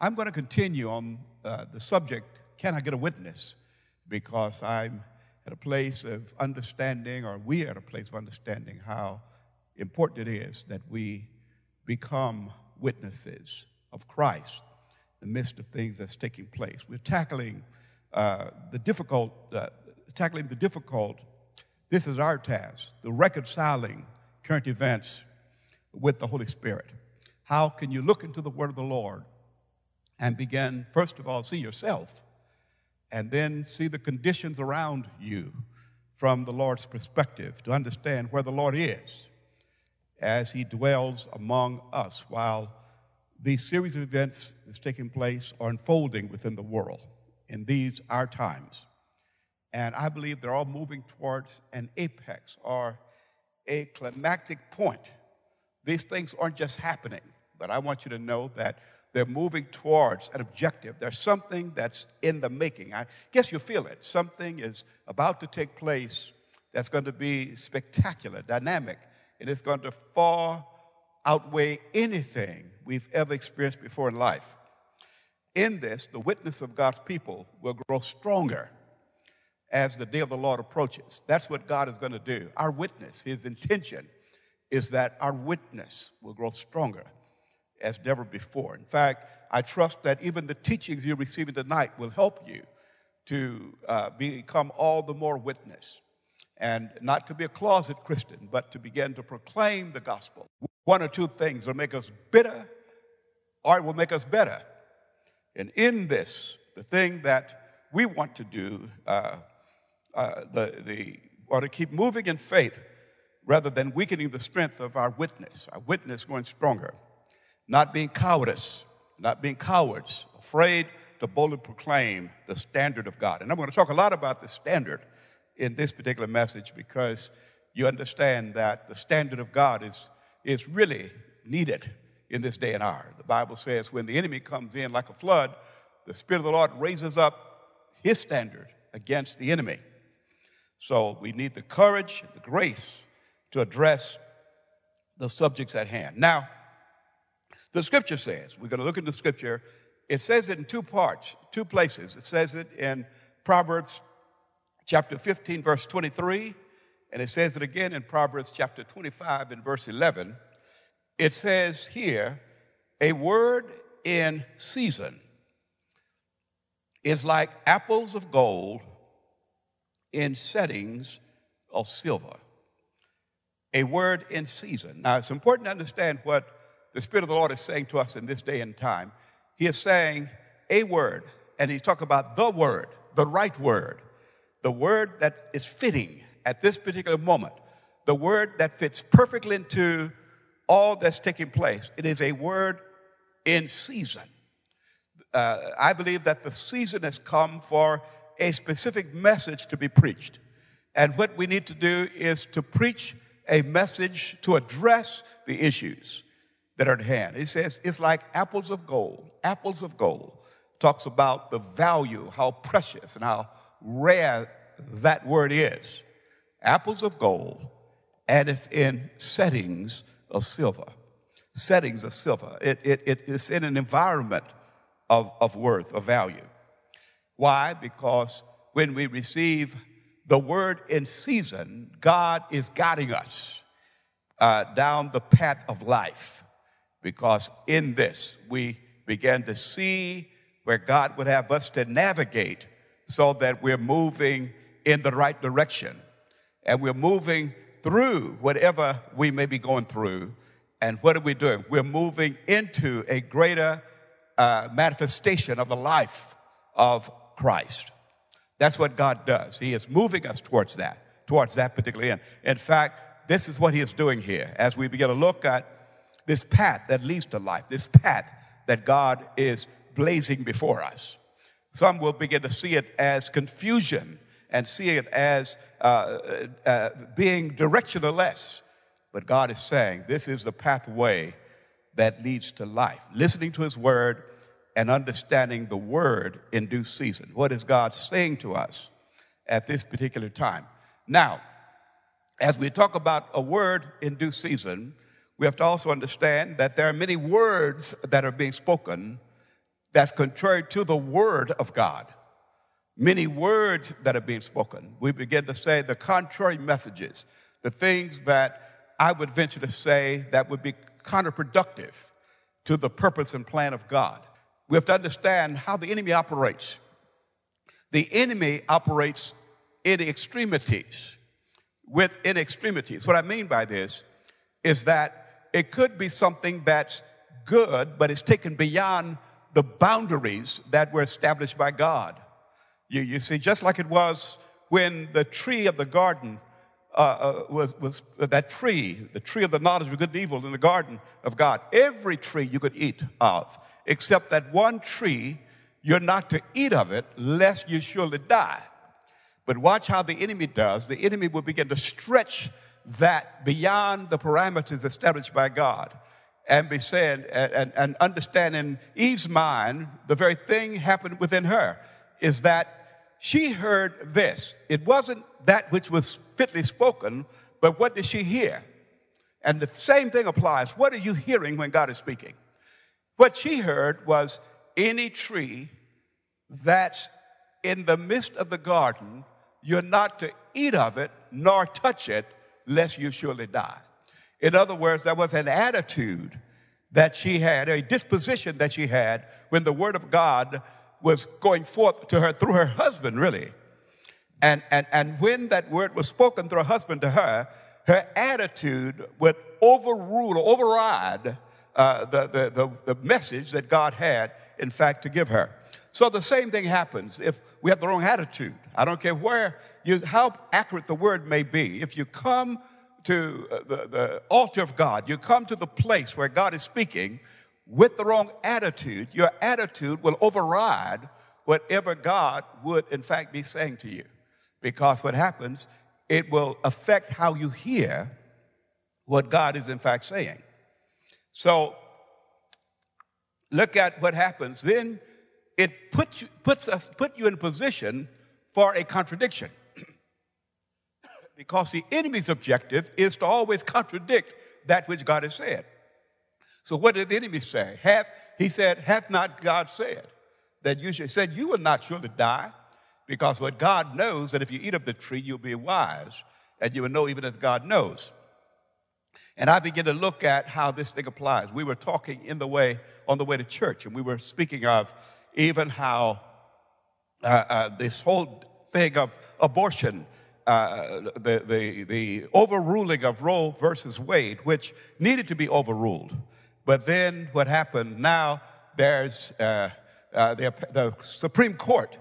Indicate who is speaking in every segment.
Speaker 1: I'm going to continue on the subject, can I get a witness? Because I'm at a place of understanding, or we are at a place of understanding how important it is that we become witnesses of Christ in the midst of things that's taking place. We're tackling the difficult. This is our task, the reconciling current events with the Holy Spirit. How can you look into the Word of the Lord and begin, first of all, see yourself, and then see the conditions around you from the Lord's perspective to understand where the Lord is as He dwells among us while these series of events that's taking place are unfolding within the world in these our times. And I believe they're all moving towards an apex or a climactic point. These things aren't just happening, but I want you to know that they're moving towards an objective. There's something that's in the making. I guess you feel it. Something is about to take place that's going to be spectacular, dynamic, and it's going to far outweigh anything we've ever experienced before in life. In this, the witness of God's people will grow stronger as the day of the Lord approaches. That's what God is going to do. Our witness, His intention, is that our witness will grow stronger as never before. In fact, I trust that even the teachings you're receiving tonight will help you to become all the more witness, and not to be a closet Christian, but to begin to proclaim the gospel. One or two things will make us bitter, or it will make us better. And in this, the thing that we want to do, or to keep moving in faith rather than weakening the strength of our witness going stronger. Not being cowardice, not being cowards, afraid to boldly proclaim the standard of God. And I'm going to talk a lot about the standard in this particular message because you understand that the standard of God is really needed in this day and hour. The Bible says when the enemy comes in like a flood, the Spirit of the Lord raises up His standard against the enemy. So we need the courage, the grace to address the subjects at hand. Now, the Scripture says, we're going to look at the Scripture, it says it in two parts, two places. It says it in Proverbs chapter 15, verse 23, and it says it again in Proverbs chapter 25 and verse 11. It says here, a word in season is like apples of gold in settings of silver. A word in season. Now, it's important to understand what the Spirit of the Lord is saying to us in this day and time. He is saying a word, and He talks about the word, the right word, the word that is fitting at this particular moment, the word that fits perfectly into all that's taking place. It is a word in season. I believe that the season has come for a specific message to be preached. And what we need to do is to preach a message to address the issues that are at hand. He says it's like apples of gold. Apples of gold talks about the value, how precious and how rare that word is. Apples of gold, and it's in settings of silver. Settings of silver. It is in an environment of worth, of value. Why? Because when we receive the word in season, God is guiding us down the path of life. Because in this, we begin to see where God would have us to navigate so that we're moving in the right direction. And we're moving through whatever we may be going through. And what are we doing? We're moving into a greater manifestation of the life of Christ. That's what God does. He is moving us towards that particular end. In fact, this is what He is doing here as we begin to look at this path that leads to life, this path that God is blazing before us. Some will begin to see it as confusion and see it as being directionless. But God is saying this is the pathway that leads to life. Listening to His word and understanding the word in due season. What is God saying to us at this particular time? Now, as we talk about a word in due season, we have to also understand that there are many words that are being spoken that's contrary to the word of God. Many words that are being spoken. We begin to say the contrary messages, the things that I would venture to say that would be counterproductive to the purpose and plan of God. We have to understand how the enemy operates. The enemy operates in extremities, within extremities. What I mean by this is that it could be something that's good, but it's taken beyond the boundaries that were established by God. You see, just like it was when the tree of the garden was that tree, the tree of the knowledge of good and evil in the garden of God. Every tree you could eat of, except that one tree, you're not to eat of it, lest you surely die. But watch how the enemy does. The enemy will begin to stretch that beyond the parameters established by God and be saying and understand in Eve's mind, the very thing happened within her is that she heard this. It wasn't that which was fitly spoken, but what did she hear? And the same thing applies. What are you hearing when God is speaking? What she heard was any tree that's in the midst of the garden, you're not to eat of it nor touch it, lest you surely die. In other words, there was an attitude that she had, a disposition that she had when the word of God was going forth to her through her husband, really. And when that word was spoken through her husband to her, her attitude would overrule or override the message that God had, in fact, to give her. So the same thing happens if we have the wrong attitude. I don't care how accurate the word may be. If you come to the altar of God, you come to the place where God is speaking with the wrong attitude, your attitude will override whatever God would, in fact, be saying to you. Because what happens, it will affect how you hear what God is, in fact, saying. So look at what happens. Then it put you in a position for a contradiction. Because the enemy's objective is to always contradict that which God has said. So what did the enemy say? He said, hath not God said that you should, said you will not surely die? Because what God knows, that if you eat of the tree, you'll be wise, and you will know even as God knows. And I begin to look at how this thing applies. We were talking on the way to church, and we were speaking of even how this whole thing of abortion, the overruling of Roe versus Wade, which needed to be overruled. But then what happened, now there's the Supreme Court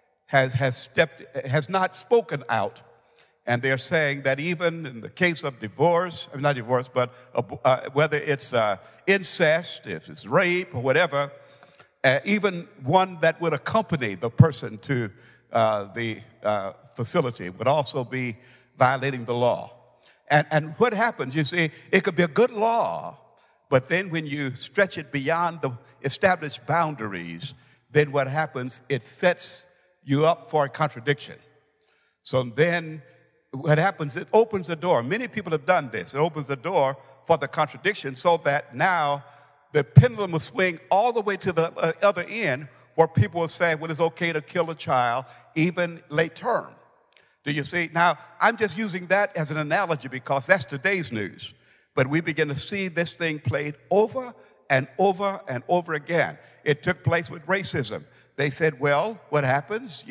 Speaker 1: has not spoken out, and they're saying that even in the case of divorce, not divorce, but whether it's incest, if it's rape or whatever, even one that would accompany the person to the facility would also be violating the law. And what happens, you see, it could be a good law, but then when you stretch it beyond the established boundaries, then what happens, it sets you up for a contradiction. So then what happens, it opens the door. Many people have done this. It opens the door for the contradiction so that now the pendulum will swing all the way to the other end where people will say, well, it's okay to kill a child, even late term. Do you see? Now, I'm just using that as an analogy because that's today's news. But we begin to see this thing played over and over and over again. It took place with racism. They said, well, what happens?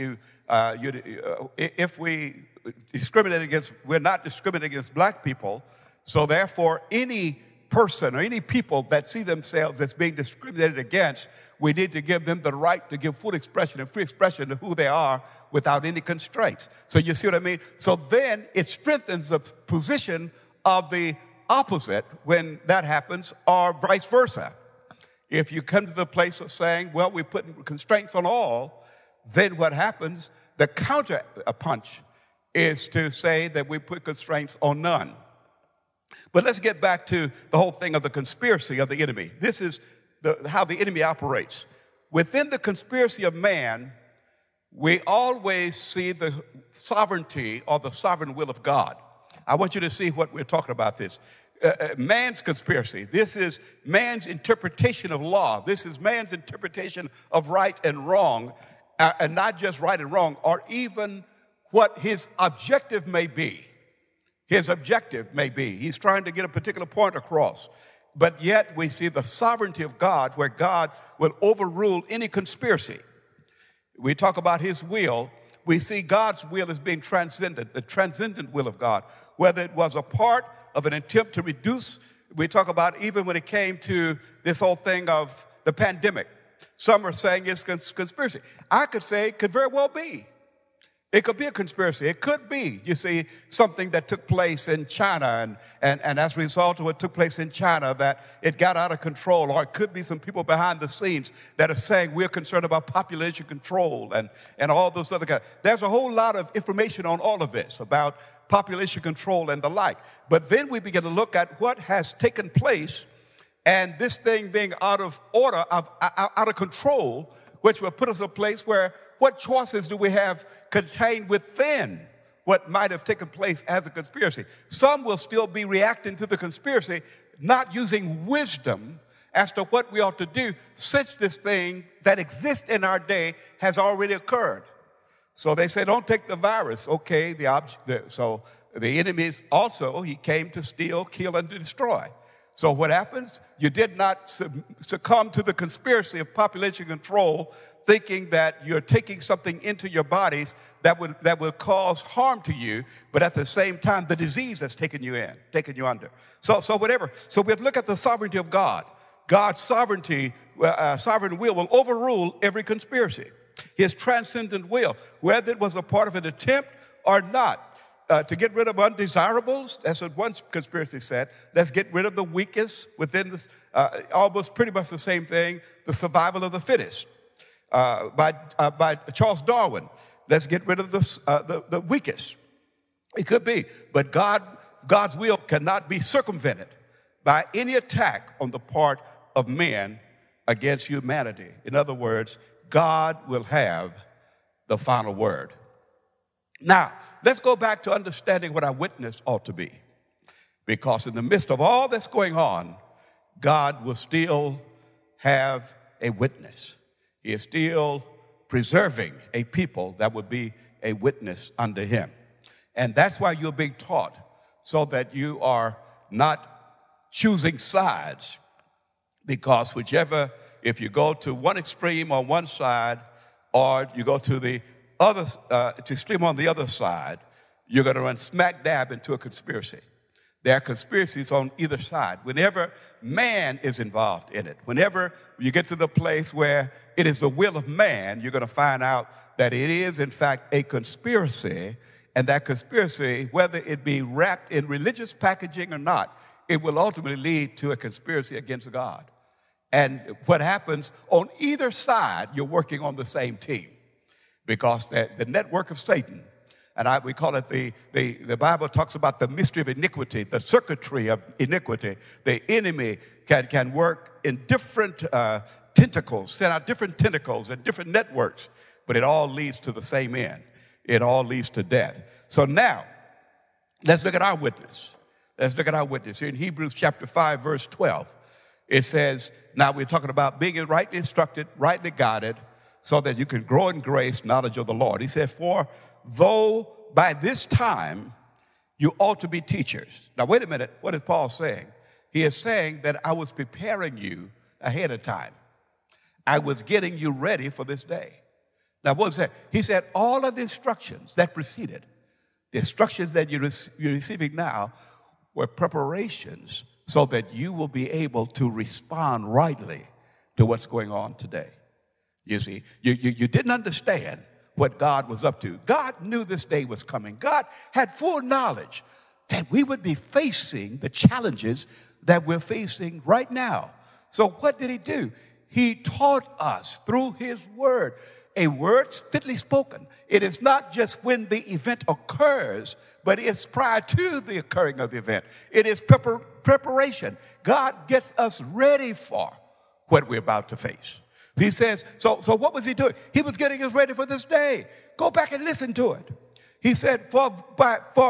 Speaker 1: If we discriminate against, we're not discriminating against black people, so therefore any person or any people that see themselves as being discriminated against, we need to give them the right to give full expression and free expression to who they are without any constraints. So you see what I mean? So then it strengthens the position of the opposite when that happens, or vice versa. If you come to the place of saying, well, we're putting constraints on all, then what happens, the counter punch is to say that we put constraints on none. But let's get back to the whole thing of the conspiracy of the enemy. This is how the enemy operates. Within the conspiracy of man, we always see the sovereignty or the sovereign will of God. I want you to see what we're talking about this. man's conspiracy. This is man's interpretation of law. This is man's interpretation of right and wrong, and not just right and wrong, or even what his objective may be. His objective may be. He's trying to get a particular point across. But yet we see the sovereignty of God, where God will overrule any conspiracy. We talk about his will. We see God's will as being transcendent, the transcendent will of God, whether it was a part of an attempt to reduce. We talk about even when it came to this whole thing of the pandemic. Some are saying it's conspiracy. I could say it could very well be. It could be a conspiracy. It could be, you see, something that took place in China, and as a result of what took place in China, that it got out of control. Or it could be some people behind the scenes that are saying we're concerned about population control and all those other guys. There's a whole lot of information on all of this about population control and the like. But then we begin to look at what has taken place, and this thing being out of order, out of control, which will put us in a place where what choices do we have contained within what might have taken place as a conspiracy? Some will still be reacting to the conspiracy, not using wisdom as to what we ought to do, since this thing that exists in our day has already occurred. So they say, don't take the virus. Okay, so the enemy is also, he came to steal, kill, and to destroy. So what happens? You did not succumb to the conspiracy of population control, thinking that you're taking something into your bodies that will cause harm to you, but at the same time, the disease that's taken you under. So whatever. So we look at the sovereignty of God. God's sovereignty, sovereign will overrule every conspiracy. His transcendent will, whether it was a part of an attempt or not, to get rid of undesirables. That's what one conspiracy said. Let's get rid of the weakest within this, almost pretty much the same thing, the survival of the fittest. By Charles Darwin. Let's get rid of the weakest. It could be, but God's will cannot be circumvented by any attack on the part of men against humanity. In other words, God will have the final word. Now, let's go back to understanding what our witness ought to be. Because in the midst of all that's going on, God will still have a witness. He is still preserving a people that would be a witness unto him. And that's why you're being taught, so that you are not choosing sides. Because if you go to one extreme on one side, or you go to the other extreme on the other side, you're going to run smack dab into a conspiracy. There are conspiracies on either side. Whenever man is involved in it, whenever you get to the place where it is the will of man, you're going to find out that it is, in fact, a conspiracy. And that conspiracy, whether it be wrapped in religious packaging or not, it will ultimately lead to a conspiracy against God. And what happens on either side, you're working on the same team. Because the network of Satan, and we call it the Bible talks about the mystery of iniquity, the circuitry of iniquity. The enemy can work in different tentacles, send out different tentacles and different networks, but it all leads to the same end. It all leads to death. So now, let's look at our witness. Let's look at our witness. Here in Hebrews chapter 5, verse 12, it says, now we're talking about being rightly instructed, rightly guided, so that you can grow in grace, knowledge of the Lord. He said, for though by this time you ought to be teachers. Now, wait a minute. What is Paul saying? He is saying that I was preparing you ahead of time. I was getting you ready for this day. Now, what was that? He said all of the instructions that preceded, the instructions that you're receiving now, were preparations so that you will be able to respond rightly to what's going on today. You see, you didn't understand what God was up to. God knew this day was coming. God had full knowledge that we would be facing the challenges that we're facing right now. So what did he do? He taught us through his word, a word fitly spoken. It is not just when the event occurs, but it's prior to the occurring of the event. It is preparation. God gets us ready for what we're about to face. He says, so what was he doing? He was getting us ready for this day. Go back and listen to it. He said, for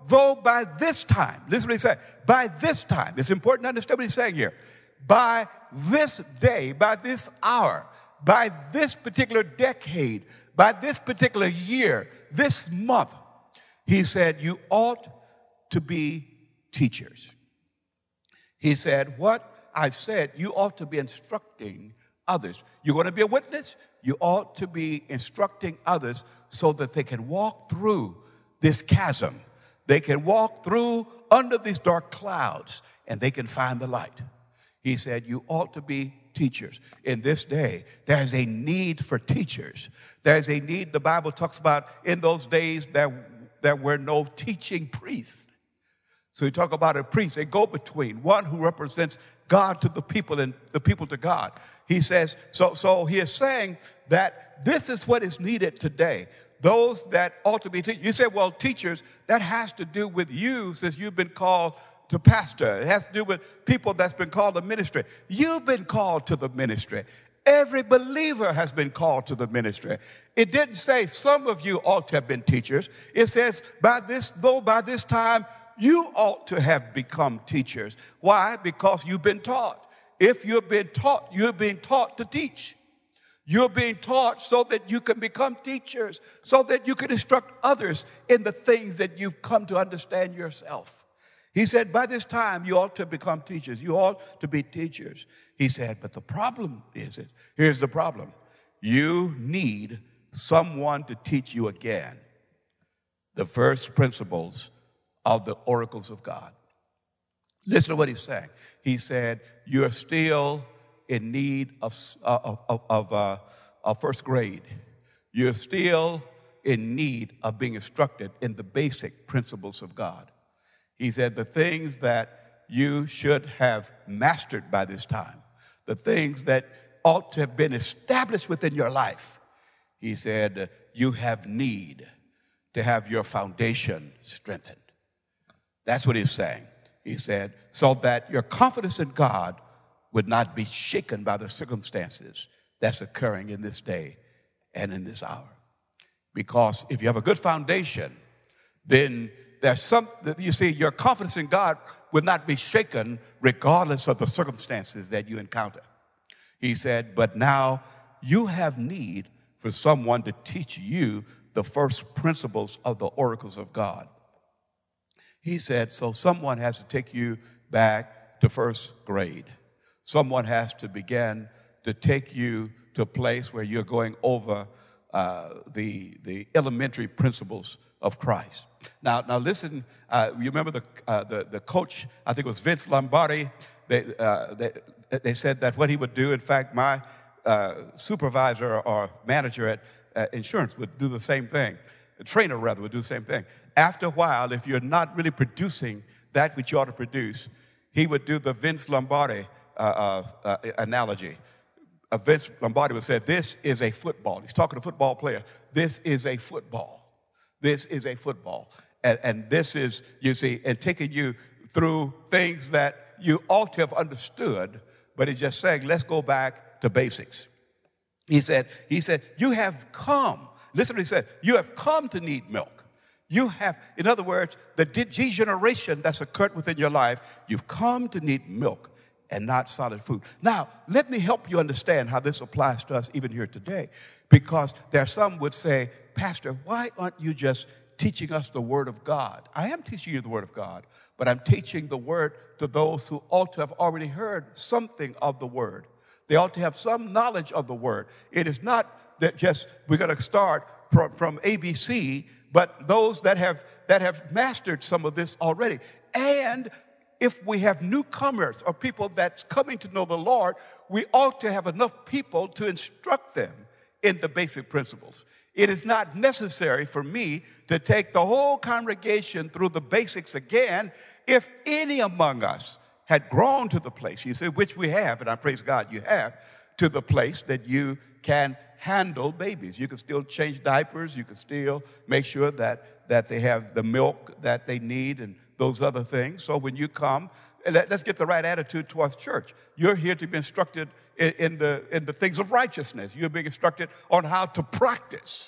Speaker 1: though by this time, listen what he said, by this time, it's important to understand what he's saying here. By this day, by this hour, by this particular decade, by this particular year, this month, he said, you ought to be teachers. He said, what I've said, you ought to be instructing others. You're going to be a witness? You ought to be instructing others so that they can walk through this chasm. They can walk through under these dark clouds and they can find the light. He said, you ought to be teachers. In this day, there's a need for teachers. There's a need, the Bible talks about in those days there were no teaching priests. So you talk about a priest, a go-between, one who represents God to the people and the people to God. He says, so he is saying that this is what is needed today. Those that ought to be teachers. You say, well, teachers, that has to do with you since you've been called to pastor. It has to do with people that's been called to ministry. You've been called to the ministry. Every believer has been called to the ministry. It didn't say some of you ought to have been teachers. It says, by this time, you ought to have become teachers. Why? Because you've been taught. If you've been taught, you're being taught to teach. You're being taught so that you can become teachers, so that you can instruct others in the things that you've come to understand yourself. He said, by this time, you ought to become teachers. You ought to be teachers. He said, but the problem is, here's the problem. You need someone to teach you again the first principles of the oracles of God. Listen to what he's saying. He said, you're still in need of first grade. You're still in need of being instructed in the basic principles of God. He said, the things that you should have mastered by this time, the things that ought to have been established within your life, he said, you have need to have your foundation strengthened. That's what he's saying. He said, so that your confidence in God would not be shaken by the circumstances that's occurring in this day and in this hour. Because if you have a good foundation, then you see, your confidence in God would not be shaken regardless of the circumstances that you encounter. He said, but now you have need for someone to teach you the first principles of the oracles of God. He said, so someone has to take you back to first grade. Someone has to begin to take you to a place where you're going over the elementary principles of Christ. Now listen, you remember the coach, I think it was Vince Lombardi, they said that what he would do, in fact, my supervisor or manager at insurance would do the same thing. The trainer, rather, would do the same thing. After a while, if you're not really producing that which you ought to produce, he would do the Vince Lombardi analogy. Vince Lombardi would say, this is a football. He's talking to a football player. This is a football. This is a football. And this is, you see, and taking you through things that you ought to have understood, but he's just saying, let's go back to basics. He said, you have come. Listen to what he said. You have come to need milk. You have, in other words, the degeneration that's occurred within your life, you've come to need milk and not solid food. Now, let me help you understand how this applies to us even here today. Because there are some would say, Pastor, why aren't you just teaching us the Word of God? I am teaching you the Word of God, but I'm teaching the Word to those who ought to have already heard something of the Word. They ought to have some knowledge of the Word. It is not that just we're going to start from ABC, but those that have mastered some of this already. And if we have newcomers or people that's coming to know the Lord, we ought to have enough people to instruct them in the basic principles. It is not necessary for me to take the whole congregation through the basics again if any among us had grown to the place, you see, which we have, and I praise God you have, to the place that you can handle babies. You can still change diapers. You can still make sure that they have the milk that they need and those other things. So when you come, let's get the right attitude towards church. You're here to be instructed in the things of righteousness. You're being instructed on how to practice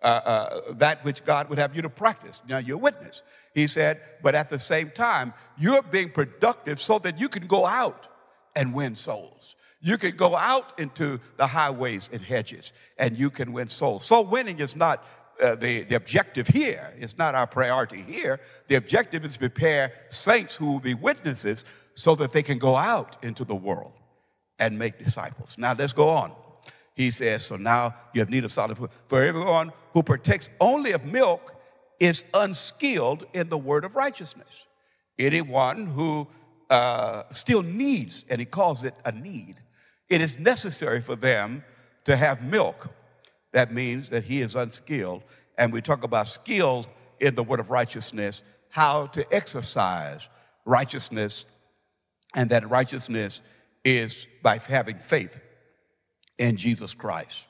Speaker 1: that which God would have you to practice. Now, you're a witness. He said, but at the same time, you're being productive so that you can go out and win souls. You can go out into the highways and hedges, and you can win souls. Soul winning is not the objective here. It's not our priority here. The objective is to prepare saints who will be witnesses so that they can go out into the world and make disciples. Now, let's go on. He says, so now you have need of solid food. For everyone who partakes only of milk is unskilled in the word of righteousness. Anyone who still needs, and he calls it a need, it is necessary for them to have milk. That means that he is unskilled. And we talk about skilled in the word of righteousness, how to exercise righteousness, and that righteousness is by having faith in Jesus Christ.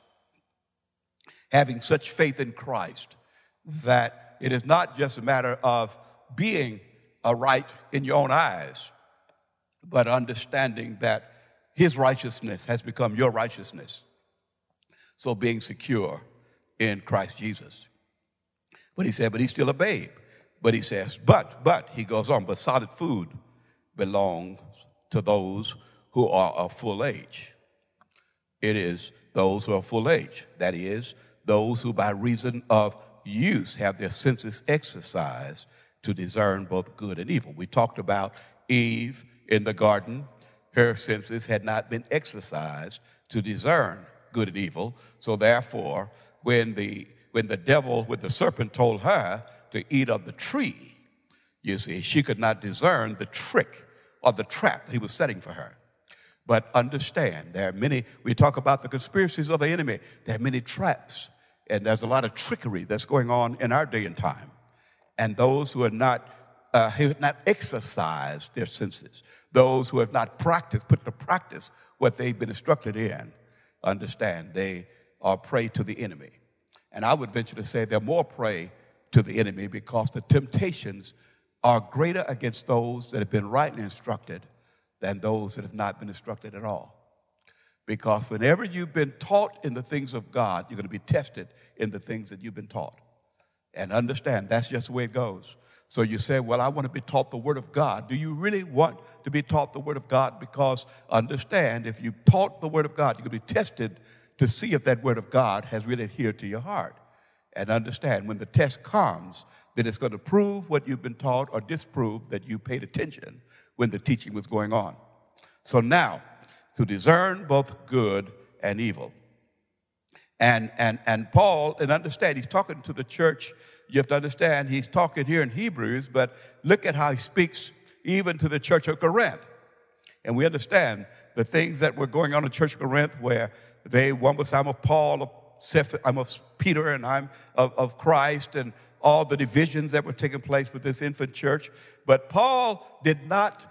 Speaker 1: Having such faith in Christ that it is not just a matter of being right in your own eyes, but understanding that his righteousness has become your righteousness. So being secure in Christ Jesus. But he said, but he's still a babe. But he says, but, he goes on, but solid food belongs to those who are of full age. It is those who are full age. That is, those who by reason of use have their senses exercised to discern both good and evil. We talked about Eve in the garden. Her senses had not been exercised to discern good and evil. So therefore, when the serpent told her to eat of the tree, you see, she could not discern the trick or the trap that he was setting for her. But understand, there are many, we talk about the conspiracies of the enemy. There are many traps, and there's a lot of trickery that's going on in our day and time. And those who have not exercised their senses, those who have not put into practice what they've been instructed in, understand they are prey to the enemy. And I would venture to say they're more prey to the enemy because the temptations are greater against those that have been rightly instructed than those that have not been instructed at all. Because whenever you've been taught in the things of God, you're going to be tested in the things that you've been taught. And understand, that's just the way it goes. So you say, well, I want to be taught the Word of God. Do you really want to be taught the Word of God? Because understand, if you taught the Word of God, you're going to be tested to see if that Word of God has really adhered to your heart. And understand, when the test comes, then it's going to prove what you've been taught or disprove that you paid attention when the teaching was going on. So now, to discern both good and evil. And Paul, and understand, he's talking to the church. You have to understand, he's talking here in Hebrews, but look at how he speaks even to the church of Corinth. And we understand the things that were going on in the church of Corinth where one was, I'm of Paul, I'm of Peter, and I'm of Christ, and all the divisions that were taking place with this infant church. But Paul did not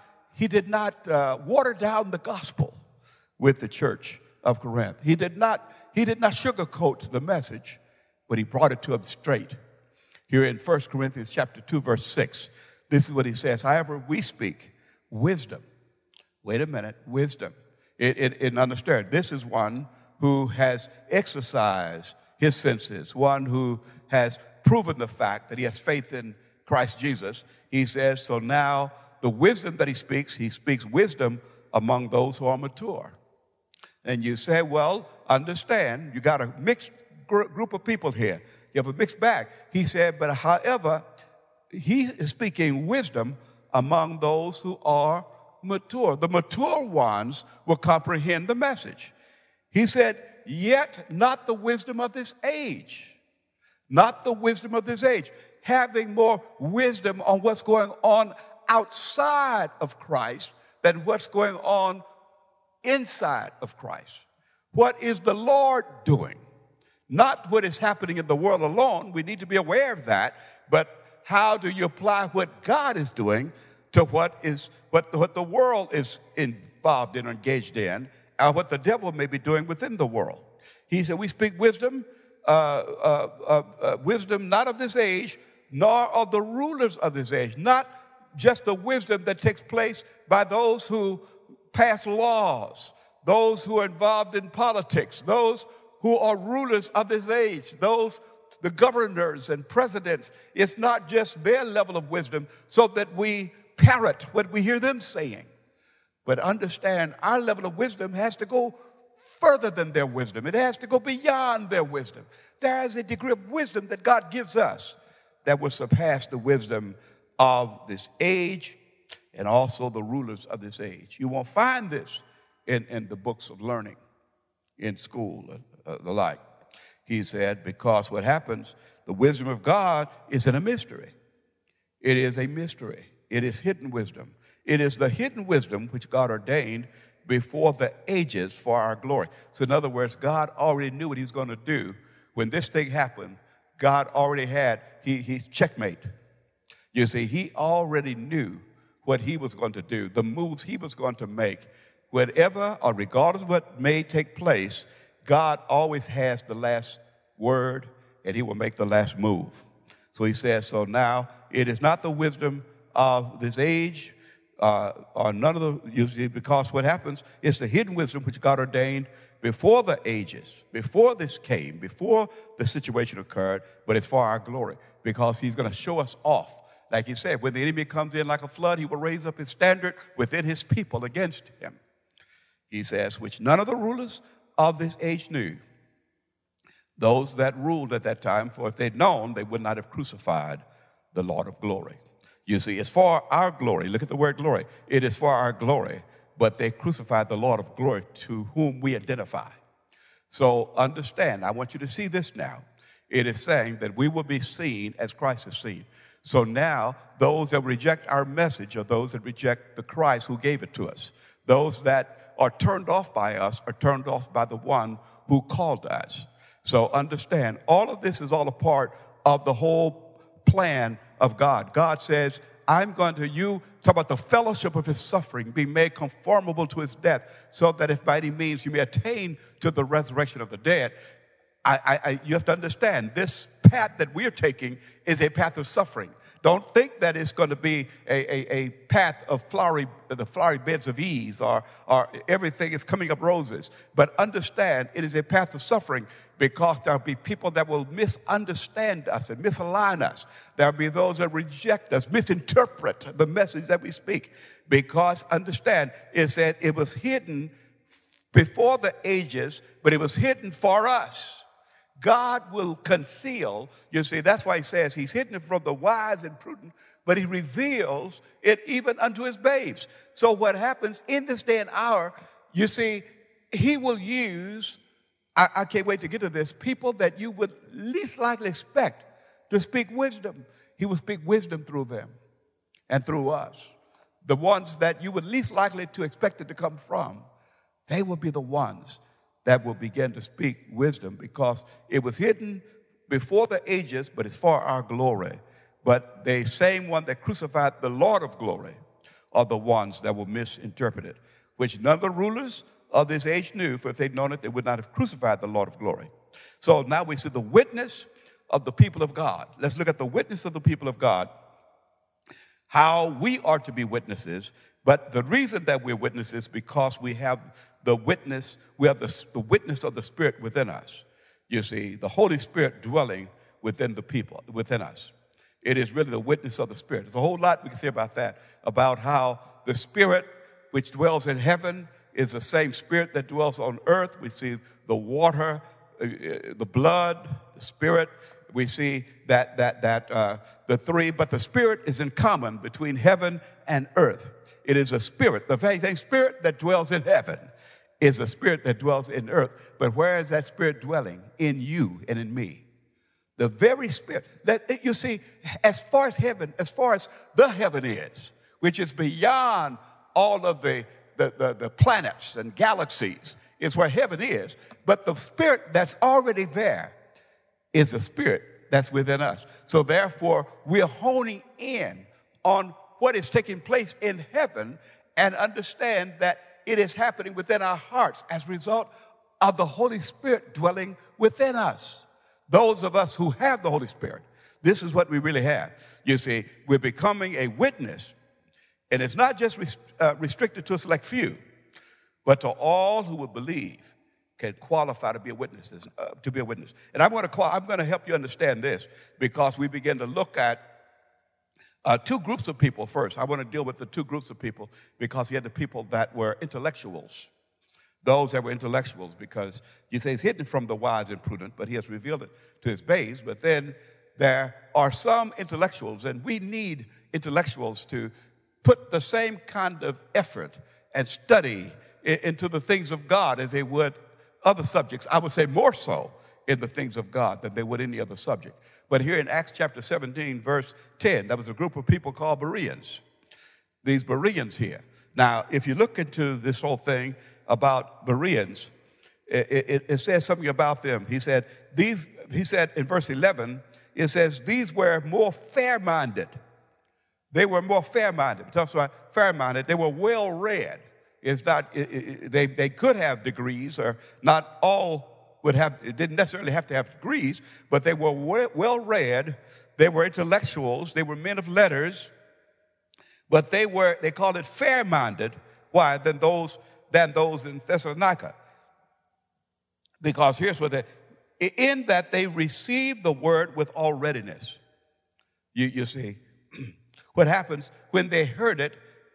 Speaker 1: water down the gospel with the church of Corinth. He did not sugarcoat the message, but he brought it to them straight. Here in 1 Corinthians chapter 2, verse 6, this is what he says, however, we speak wisdom. Wait a minute, wisdom. And understand, this is one who has exercised his senses, one who has proven the fact that he has faith in Christ Jesus. He says, so now the wisdom that he speaks wisdom among those who are mature. And you say, well, understand, you got a mixed group of people here. You have a mixed bag. He said, but however, he is speaking wisdom among those who are mature. The mature ones will comprehend the message. He said, yet not the wisdom of this age. Not the wisdom of this age. Having more wisdom on what's going on outside of Christ than what's going on inside of Christ. What is the Lord doing? Not what is happening in the world alone. We need to be aware of that. But how do you apply what God is doing to what the world is involved in or engaged in, and what the devil may be doing within the world? He said, we speak wisdom, wisdom not of this age, nor of the rulers of this age. Not just the wisdom that takes place by those who pass laws, those who are involved in politics, those who are rulers of this age, those the governors and presidents, it's not just their level of wisdom so that we parrot what we hear them saying. But understand our level of wisdom has to go further than their wisdom. It has to go beyond their wisdom. There is a degree of wisdom that God gives us that will surpass the wisdom of this age and also the rulers of this age. You won't find this in the books of learning in school, the like. He said, because what happens, the wisdom of God is in a mystery. It is a mystery. It is hidden wisdom. It is the hidden wisdom which God ordained before the ages for our glory. So in other words, God already knew what he's going to do. When this thing happened, God already had, he's checkmate. You see, he already knew what he was going to do, the moves he was going to make. Whatever or regardless of what may take place, God always has the last word and he will make the last move. So he says, so now it is not the wisdom of this age, or none of the, usually, because what happens is the hidden wisdom which God ordained before the ages, before this came, before the situation occurred, but it's for our glory, because he's going to show us off. Like he said, when the enemy comes in like a flood, he will raise up his standard within his people against him. He says, which none of the rulers of this age knew. Those that ruled at that time, for if they'd known, they would not have crucified the Lord of glory. You see, it's for our glory. Look at the word glory. It is for our glory, but they crucified the Lord of glory to whom we identify. So understand, I want you to see this now. It is saying that we will be seen as Christ is seen. So now, those that reject our message are those that reject the Christ who gave it to us. Those that are turned off by us are turned off by the one who called us. So understand, all of this is all a part of the whole plan of God. God says, I'm going to, you talk about the fellowship of his suffering, being made conformable to his death, so that if by any means you may attain to the resurrection of the dead. You have to understand, this path that we're taking is a path of suffering. Don't think that it's going to be a path of the flowery beds of ease or everything is coming up roses. But understand, it is a path of suffering, because there'll be people that will misunderstand us and misalign us. There'll be those that reject us, misinterpret the message that we speak. Because understand, is that it was hidden before the ages, but it was hidden for us. God will conceal, you see, that's why he says he's hidden it from the wise and prudent, but he reveals it even unto his babes. So what happens in this day and hour, you see, he will use, I can't wait to get to this, people that you would least likely expect to speak wisdom. He will speak wisdom through them and through us. The ones that you would least likely to expect it to come from, they will be the ones that will begin to speak wisdom, because it was hidden before the ages, but it's for our glory. But the same one that crucified the Lord of glory are the ones that will misinterpret it, which none of the rulers of this age knew, for if they'd known it, they would not have crucified the Lord of glory. So now we see the witness of the people of God. Let's look at the witness of the people of God, how we are to be witnesses. But the reason that we're witnesses is because we have the witness, we have the witness of the Spirit within us. You see, the Holy Spirit dwelling within the people, within us. It is really the witness of the Spirit. There's a whole lot we can say about that, about how the Spirit which dwells in heaven is the same Spirit that dwells on earth. We see the water, the blood, the Spirit. We see that the three, but the Spirit is in common between heaven and earth. It is a spirit. The very same Spirit that dwells in heaven is a spirit that dwells in earth. But where is that Spirit dwelling? In you and in me. The very Spirit that, you see, as far as the heaven is, which is beyond all of the planets and galaxies, is where heaven is. But the Spirit that's already there is a Spirit that's within us. So therefore, we're honing in on what is taking place in heaven, and understand that it is happening within our hearts as a result of the Holy Spirit dwelling within us. Those of us who have the Holy Spirit, this is what we really have. You see, we're becoming a witness, and it's not just restricted to a select few, but to all who will believe. can qualify to be a witness. And I'm going to help you understand this because we begin to look at two groups of people first. I want to deal with the two groups of people because he had the people that were intellectuals. Those that were intellectuals, because he says hidden from the wise and prudent, but he has revealed it to his babes. But then there are some intellectuals, and we need intellectuals to put the same kind of effort and study into the things of God as they would other subjects. I would say more so in the things of God than they would any other subject. But here in Acts chapter 17, verse 10, there was a group of people called Bereans. These Bereans here. Now, if you look into this whole thing about Bereans, it says something about them. He said in verse 11, it says, these were more fair-minded. They were more fair-minded. It talks about fair-minded. They were well-read. It's not, they could have degrees, or not all would have, it didn't necessarily have to have degrees, but they were well-read. They were intellectuals. They were men of letters. But they called it fair-minded. Why? Than those in Thessalonica. Because here's what in that they received the word with all readiness. You see, what happens when they heard it,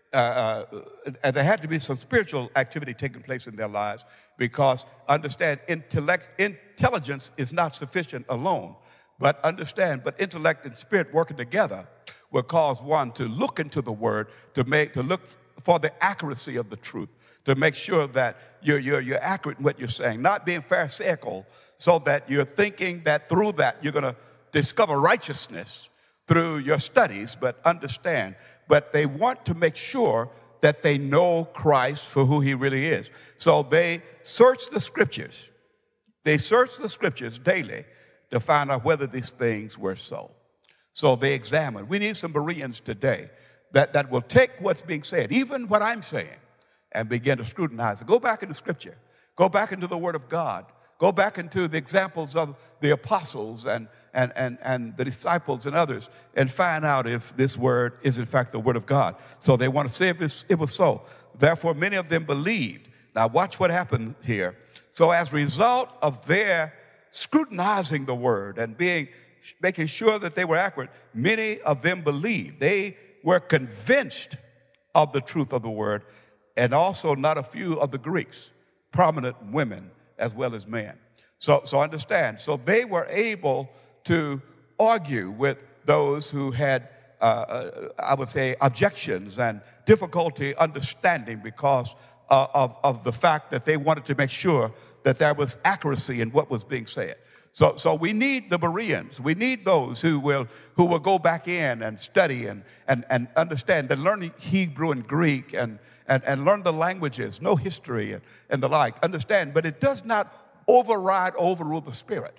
Speaker 1: there had to be some spiritual activity taking place in their lives, because understand, intelligence is not sufficient alone. But intellect and spirit working together will cause one to look into the word, to look for the accuracy of the truth, to make sure that you're accurate in what you're saying, not being pharisaical, so that you're thinking that through that you're going to discover righteousness through your studies, but understand. But they want to make sure that they know Christ for who he really is. So they search the scriptures. They search the scriptures daily to find out whether these things were so. So they examine. We need some Bereans today that will take what's being said, even what I'm saying, and begin to scrutinize it. Go back into Scripture. Go back into the Word of God. Go back into the examples of the apostles and the disciples and others, and find out if this word is in fact the Word of God. So they want to see if it was so. Therefore, many of them believed. Now watch what happened here. So as a result of their scrutinizing the Word and making sure that they were accurate, many of them believed. They were convinced of the truth of the Word, and also not a few of the Greeks, prominent women as well as men. So understand. So they were able to argue with those who had, I would say, objections and difficulty understanding because of the fact that they wanted to make sure that there was accuracy in what was being said. So we need the Bereans. We need those who will go back in and study and understand, and learn Hebrew and Greek and learn the languages, know history and the like. Understand, but it does not overrule the Spirit.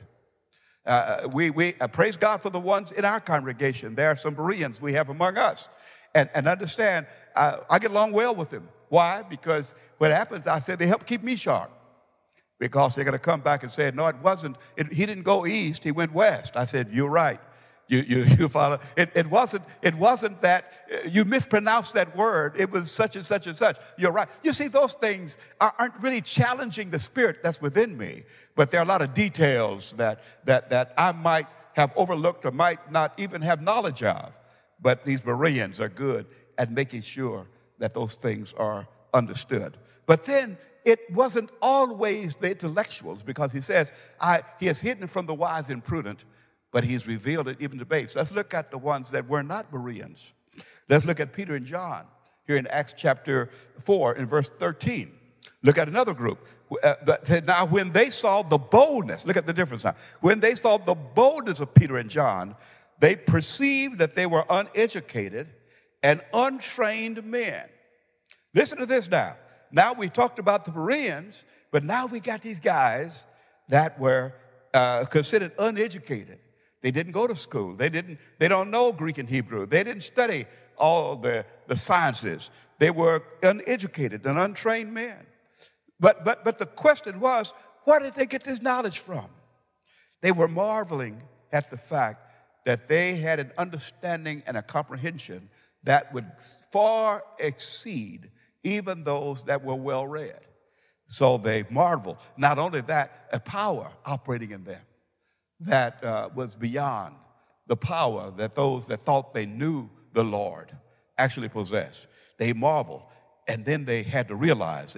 Speaker 1: We praise God for the ones in our congregation. There are some Bereans we have among us. And understand, I get along well with them. Why? Because what happens, I said, they help keep me sharp. Because they're going to come back and say, no, he didn't go east, he went west. I said, you're right. You follow. It wasn't that you mispronounced that word. It was such and such and such. You're right. You see, those things aren't really challenging the spirit that's within me. But there are a lot of details that I might have overlooked or might not even have knowledge of. But these Bereans are good at making sure that those things are understood. But then it wasn't always the intellectuals, because he says, he has hidden from the wise and prudent, but he's revealed it even to babes. Let's look at the ones that were not Bereans. Let's look at Peter and John here in Acts chapter 4 in verse 13. Look at another group. Now, when they saw the boldness, look at the difference now. When they saw the boldness of Peter and John, they perceived that they were uneducated and untrained men. Listen to this now. Now we talked about the Bereans, but now we got these guys that were considered uneducated. They didn't go to school. They don't know Greek and Hebrew. They didn't study all the sciences. They were uneducated and untrained men. But the question was, where did they get this knowledge from? They were marveling at the fact that they had an understanding and a comprehension that would far exceed even those that were well-read. So they marveled. Not only that, a power operating in them that was beyond the power that those that thought they knew the Lord actually possessed. They marveled. And then they realized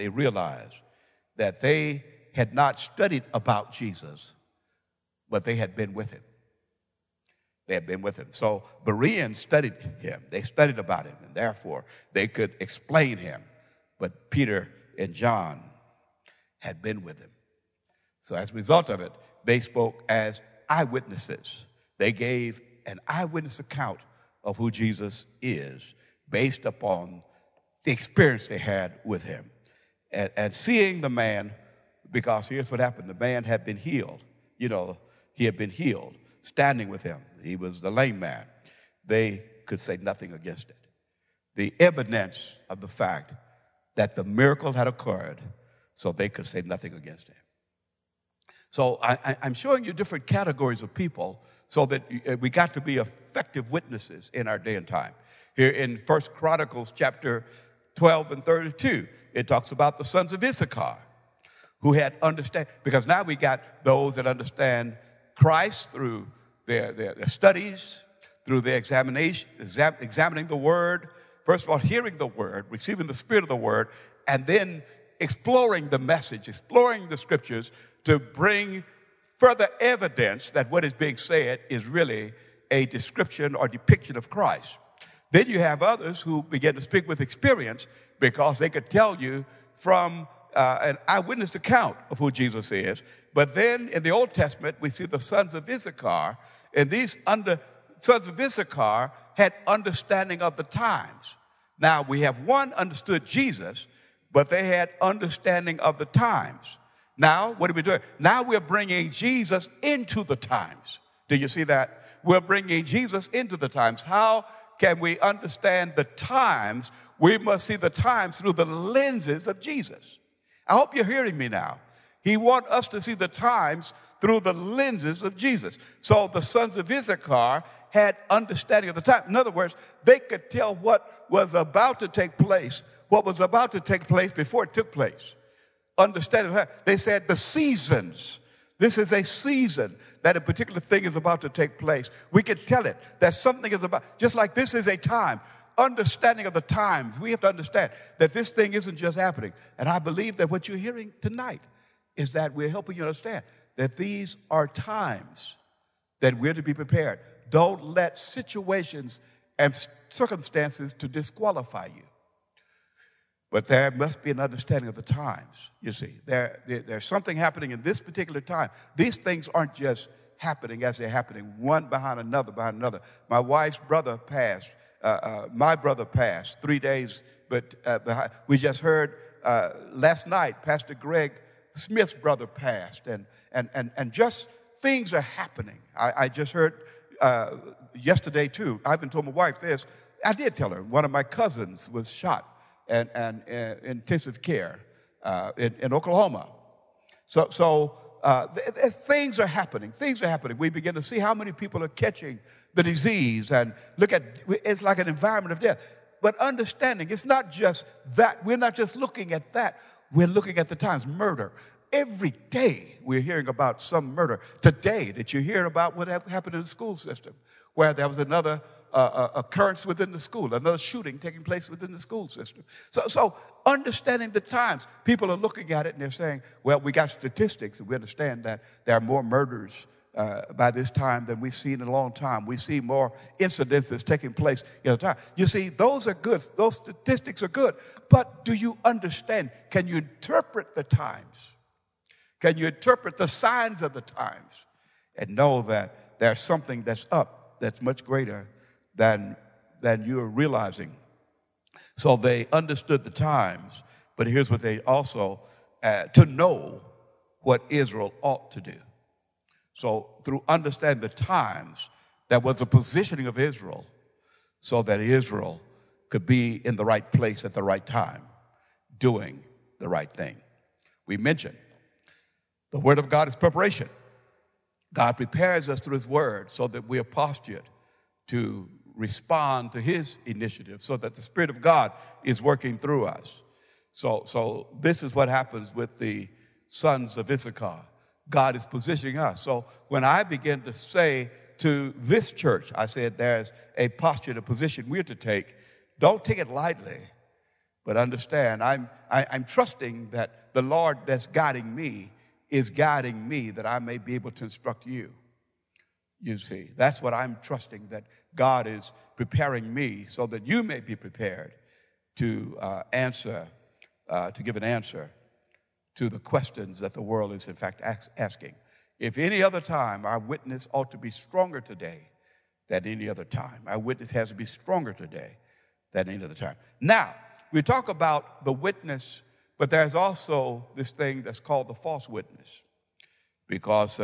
Speaker 1: that they had not studied about Jesus, but they had been with him. They had been with him. So Bereans studied him. They studied about him, and therefore they could explain him. But Peter and John had been with him. So as a result of it, they spoke as eyewitnesses. They gave an eyewitness account of who Jesus is based upon the experience they had with him. And seeing the man, because here's what happened. The man had been healed. He had been healed, standing with him. He was the lame man. They could say nothing against it. The evidence of the fact that the miracle had occurred, so they could say nothing against it. So I'm showing you different categories of people so that we got to be effective witnesses in our day and time. Here in 1 Chronicles chapter 12 and 32, it talks about the sons of Issachar who had understand, because now we got those that understand Christ through their studies, through their examining the Word, first of all, hearing the Word, receiving the Spirit of the Word, and then exploring the message, exploring the Scriptures to bring further evidence that what is being said is really a description or depiction of Christ. Then you have others who begin to speak with experience because they could tell you from an eyewitness account of who Jesus is. But then in the Old Testament, we see the sons of Issachar, and these sons of Issachar had understanding of the times. Now, we have one understood Jesus, but they had understanding of the times. Now, what are we doing? Now we're bringing Jesus into the times. Do you see that? We're bringing Jesus into the times. How can we understand the times? We must see the times through the lenses of Jesus. I hope you're hearing me now. He wants us to see the times through the lenses of Jesus. So the sons of Issachar had understanding of the time. In other words, they could tell what was about to take place, what was about to take place before it took place. Understanding that. They said the seasons. This is a season that a particular thing is about to take place. We can tell it that something is about, just like this is a time. Understanding of the times. We have to understand that this thing isn't just happening. And I believe that what you're hearing tonight is that we're helping you understand that these are times that we're to be prepared. Don't let situations and circumstances to disqualify you. But there must be an understanding of the times, you see. There's something happening in this particular time. These things aren't just happening as they're happening, one behind another. My wife's brother passed. My brother passed 3 days, but behind. We just heard last night, Pastor Greg Smith's brother passed. And just things are happening. I just heard yesterday, too. I haven't told my wife this. I did tell her. One of my cousins was shot and intensive care in Oklahoma. So things are happening. Things are happening. We begin to see how many people are catching the disease, and look at it's like an environment of death. But understanding, it's not just that. We're not just looking at that. We're looking at the times. Murder. Every day we're hearing about some murder. Today that you hear about what happened in the school system, where there was another occurrence within the school, another shooting taking place within the school system. So understanding the times, people are looking at it and they're saying, well, we got statistics and we understand that there are more murders by this time than we've seen in a long time. We see more incidences taking place in a time. You see, those are good. Those statistics are good. But do you understand? Can you interpret the times? Can you interpret the signs of the times and know that there's something that's up that's much greater than you're realizing? So they understood the times, but here's what they also, to know what Israel ought to do. So through understanding the times, that was a positioning of Israel so that Israel could be in the right place at the right time, doing the right thing. We mentioned the Word of God is preparation. God prepares us through His Word so that we are postured to respond to His initiative, so that the Spirit of God is working through us. So this is what happens with the sons of Issachar. God is positioning us. So when I begin to say to this church, I said there's a posture, a position we're to take. Don't take it lightly, but understand I'm trusting that the Lord that's guiding me is guiding me that I may be able to instruct you. You see, that's what I'm trusting, that God is preparing me so that you may be prepared to give an answer to the questions that the world is in fact asking. If any other time, our witness ought to be stronger today than any other time. Our witness has to be stronger today than any other time. Now, we talk about the witness, but there's also this thing that's called the false witness, because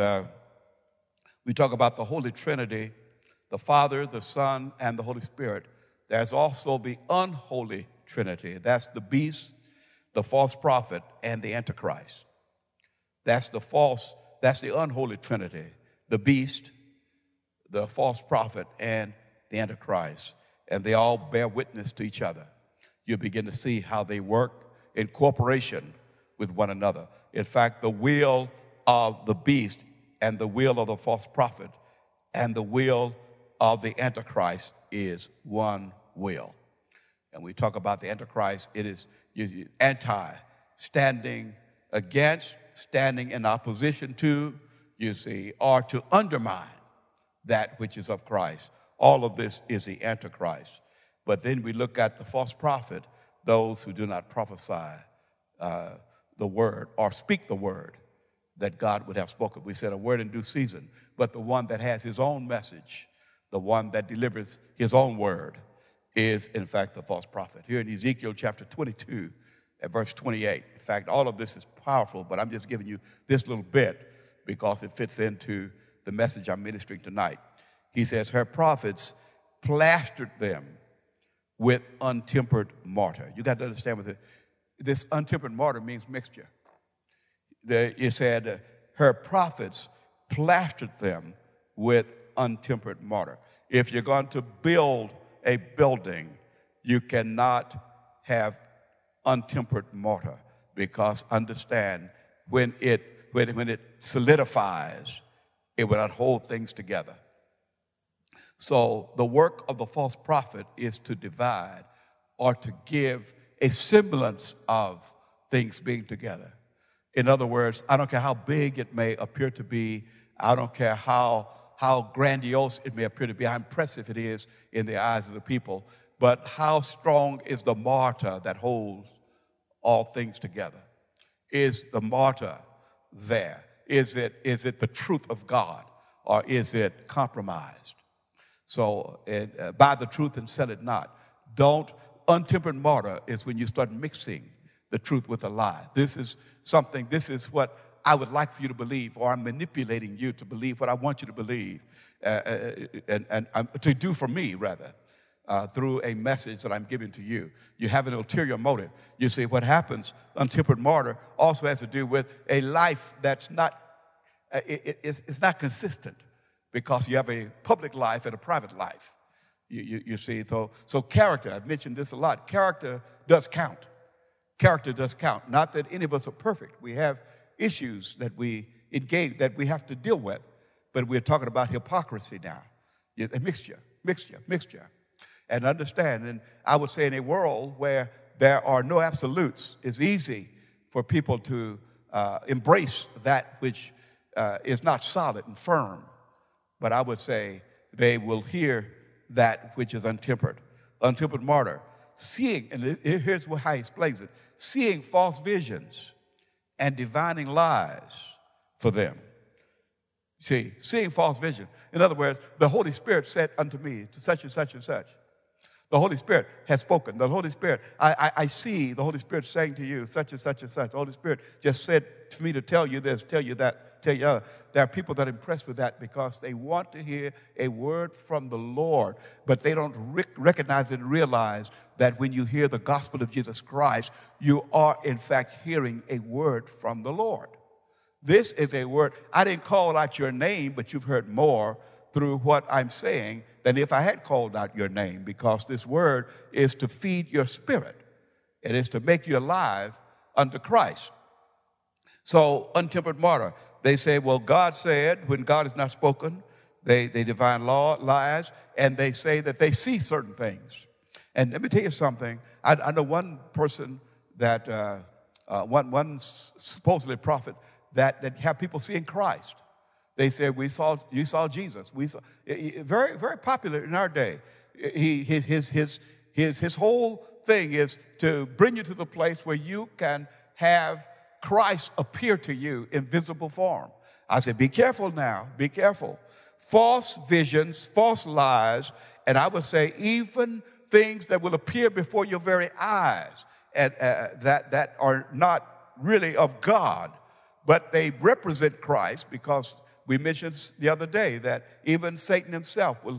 Speaker 1: we talk about the Holy Trinity, the Father, the Son, and the Holy Spirit. There's also the unholy Trinity. That's the beast, the false prophet, and the Antichrist. That's the unholy Trinity, the beast, the false prophet, and the Antichrist. And they all bear witness to each other. You begin to see how they work in cooperation with one another. In fact, the will of the beast and the will of the false prophet and the will of the Antichrist is one will. And we talk about the Antichrist, it is anti, standing against, standing in opposition to, you see, or to undermine that which is of Christ. All of this is the Antichrist. But then we look at the false prophet, those who do not prophesy the word or speak the word that God would have spoken. We said a word in due season, but the one that has his own message, the one that delivers his own word, is in fact the false prophet. Here in Ezekiel chapter 22 at verse 28. In fact, all of this is powerful, but I'm just giving you this little bit because it fits into the message I'm ministering tonight. He says, her prophets plastered them with untempered mortar. You got to understand what this untempered mortar means, mixture. It said, her prophets plastered them with untempered mortar. If you're going to build a building, you cannot have untempered mortar, because understand, when it solidifies, it will not hold things together. So the work of the false prophet is to divide or to give a semblance of things being together. In other words, I don't care how big it may appear to be, I don't care how grandiose it may appear to be, how impressive it is in the eyes of the people, but how strong is the mortar that holds all things together? Is the mortar there? Is it the truth of God, or is it compromised? So buy the truth and sell it not. Untempered mortar is when you start mixing the truth with a lie. This is what I would like for you to believe, or I'm manipulating you to believe what I want you to believe, and to do for me, rather, through a message that I'm giving to you. You have an ulterior motive. You see, what happens, untempered mortar also has to do with a life that's not, it's not consistent, because you have a public life and a private life. You see, so character, I've mentioned this a lot, character does count. Character does count. Not that any of us are perfect. We have issues that we engage, that we have to deal with, but we're talking about hypocrisy now. A mixture. And understand, and I would say in a world where there are no absolutes, it's easy for people to embrace that which is not solid and firm. But I would say they will hear that which is untempered. Untempered mortar. Seeing, and here's how he explains it, seeing false visions and divining lies for them. See, seeing false vision. In other words, the Holy Spirit said unto me, to such and such and such. The Holy Spirit has spoken. The Holy Spirit, I see the Holy Spirit saying to you, such and such and such. The Holy Spirit just said to me to tell you this, tell you that, tell you other. There are people that are impressed with that because they want to hear a word from the Lord, but they don't recognize and realize that when you hear the gospel of Jesus Christ, you are in fact hearing a word from the Lord. This is a word. I didn't call out your name, but you've heard more through what I'm saying than if I had called out your name, because this word is to feed your spirit. and it's to make you alive unto Christ. So, untempered martyr, they say, well, God said, when God has not spoken, they divine law lies, and they say that they see certain things. And let me tell you something. I know one person that, one supposedly prophet that have people seeing Christ. They said, you saw Jesus. Very, very popular in our day. His whole thing is to bring you to the place where you can have Christ appear to you in visible form. I said, be careful now, be careful. False visions, false lies, and I would say even things that will appear before your very eyes and that are not really of God, but they represent Christ, because we mentioned the other day that even Satan himself will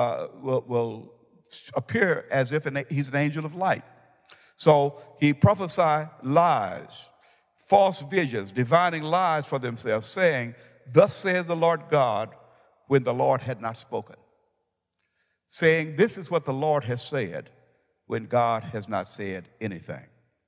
Speaker 1: appear as if he's an angel of light. So he prophesied lies, false visions, divining lies for themselves, saying, thus says the Lord God, when the Lord had not spoken. Saying, this is what the Lord has said, when God has not said anything.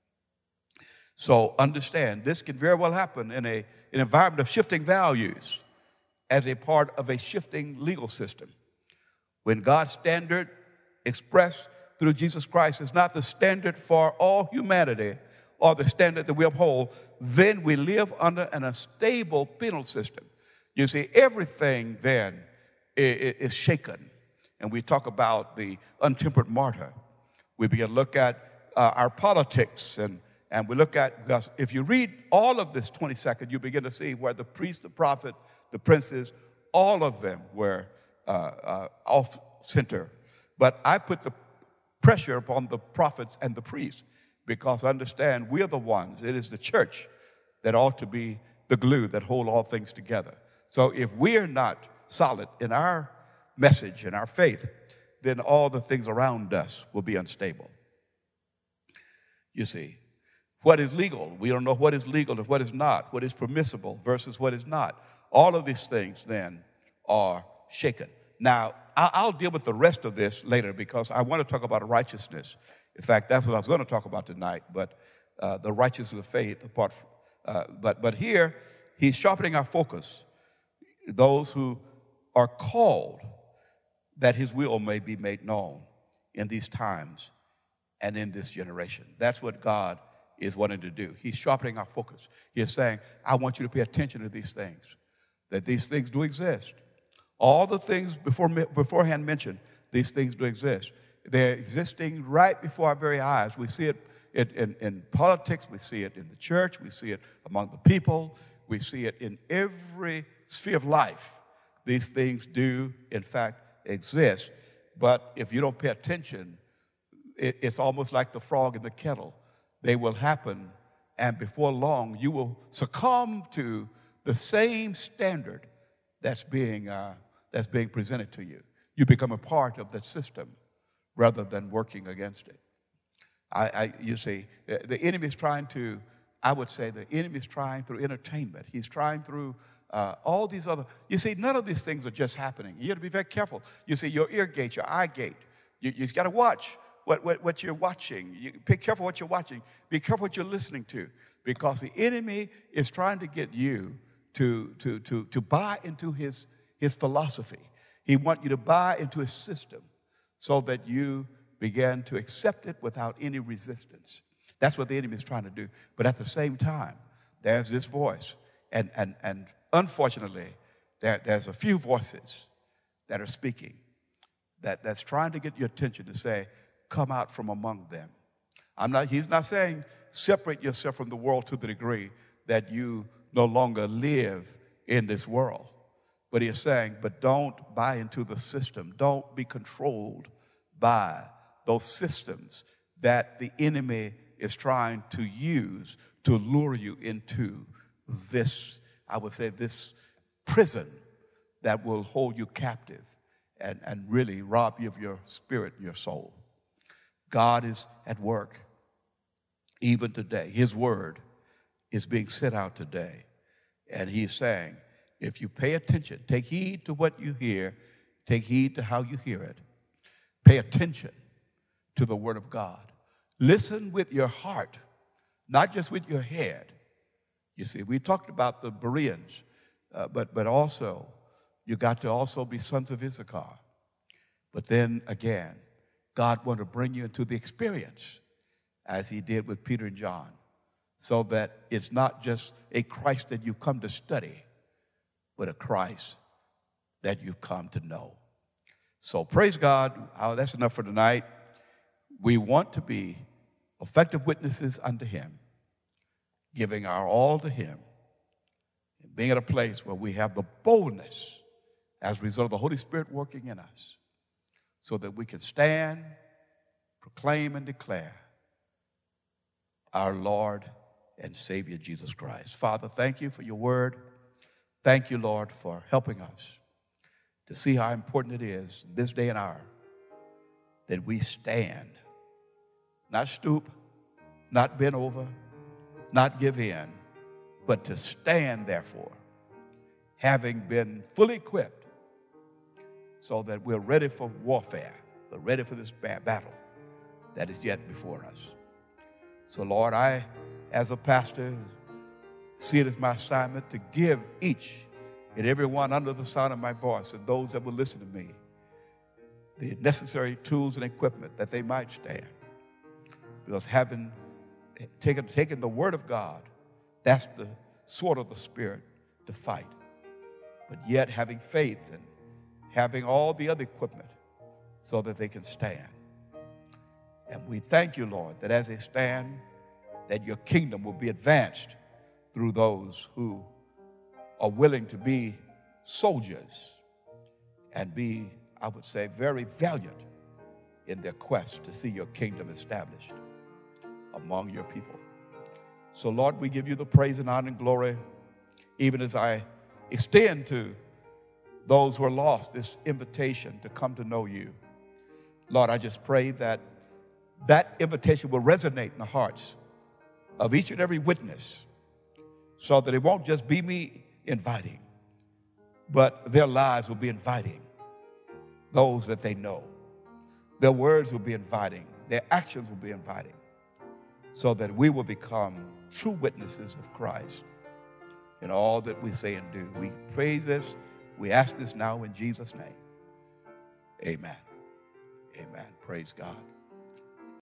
Speaker 1: So understand, this can very well happen in an environment of shifting values as a part of a shifting legal system. When God's standard expressed through Jesus Christ is not the standard for all humanity or the standard that we uphold, then we live under an unstable penal system. You see, everything then is shaken. And we talk about the untempered martyr. We begin to look at our politics, and we look at, because if you read all of this 22nd, you begin to see where the priest, the prophet, the princes, all of them were off center. But I put the pressure upon the prophets and the priests, because understand, we are the ones, it is the church that ought to be the glue that hold all things together. So if we are not solid in our message and our faith, then all the things around us will be unstable. You see, what is legal? We don't know what is legal and what is not, what is permissible versus what is not. All of these things then are shaken. Now, I'll deal with the rest of this later, because I want to talk about righteousness. In fact, that's what I was going to talk about tonight, but the righteousness of faith. But here, he's sharpening our focus. Those who are called, that his will may be made known in these times and in this generation. That's what God is wanting to do. He's sharpening our focus. He is saying, I want you to pay attention to these things, that these things do exist. All the things beforehand mentioned, these things do exist. They're existing right before our very eyes. We see it in politics. We see it in the church. We see it among the people. We see it in every sphere of life. These things do, in fact, exist. But if you don't pay attention, it's almost like the frog in the kettle. They will happen, and before long, you will succumb to the same standard that's being presented to you. You become a part of the system rather than working against it. You see, the enemy is trying to, I would say the enemy is trying through entertainment. He's trying through all these other, you see, none of these things are just happening. You have to be very careful. You see, your ear gate, your eye gate, you got to watch what you're watching. Be careful what you're watching. Be careful what you're listening to, because the enemy is trying to get you to buy into his philosophy. He wants you to buy into his system so that you begin to accept it without any resistance. That's what the enemy is trying to do. But at the same time, there's this voice. And unfortunately, there's a few voices that are speaking that's trying to get your attention to say, come out from among them. He's not saying separate yourself from the world to the degree that you no longer live in this world. But he is saying, but don't buy into the system. Don't be controlled by those systems that the enemy is trying to use to lure you into this, I would say, this prison that will hold you captive and really rob you of your spirit and your soul. God is at work even today. His word is being sent out today. And he's saying, if you pay attention, take heed to what you hear, take heed to how you hear it, pay attention to the word of God. Listen with your heart, not just with your head. You see, we talked about the Bereans, but also you got to also be sons of Issachar. But then again, God wanted to bring you into the experience as he did with Peter and John, so that it's not just a Christ that you've come to study, but a Christ that you've come to know. So praise God. That's enough for tonight. We want to be effective witnesses unto him, giving our all to him, and being at a place where we have the boldness as a result of the Holy Spirit working in us, so that we can stand, proclaim, and declare our Lord and Savior Jesus Christ. Father, thank you for your word. Thank you, Lord, for helping us to see how important it is this day and hour that we stand, not stoop, not bend over, not give in, but to stand, therefore, having been fully equipped so that we're ready for warfare, we're ready for this battle that is yet before us. So, Lord, I, as a pastor, see it as my assignment to give each and every one under the sound of my voice and those that will listen to me the necessary tools and equipment that they might stand. Because having taken the word of God, that's the sword of the Spirit to fight. But yet having faith and having all the other equipment so that they can stand. And we thank you, Lord, that as they stand, that your kingdom will be advanced through those who are willing to be soldiers and be, I would say, very valiant in their quest to see your kingdom established among your people. So, Lord, we give you the praise and honor and glory, even as I extend to those who are lost this invitation to come to know you. Lord, I just pray that that invitation will resonate in the hearts of each and every witness, so that it won't just be me inviting, but their lives will be inviting those that they know. Their words will be inviting. Their actions will be inviting, so that we will become true witnesses of Christ in all that we say and do. We praise this. We ask this now in Jesus' name. Amen. Amen. Praise God.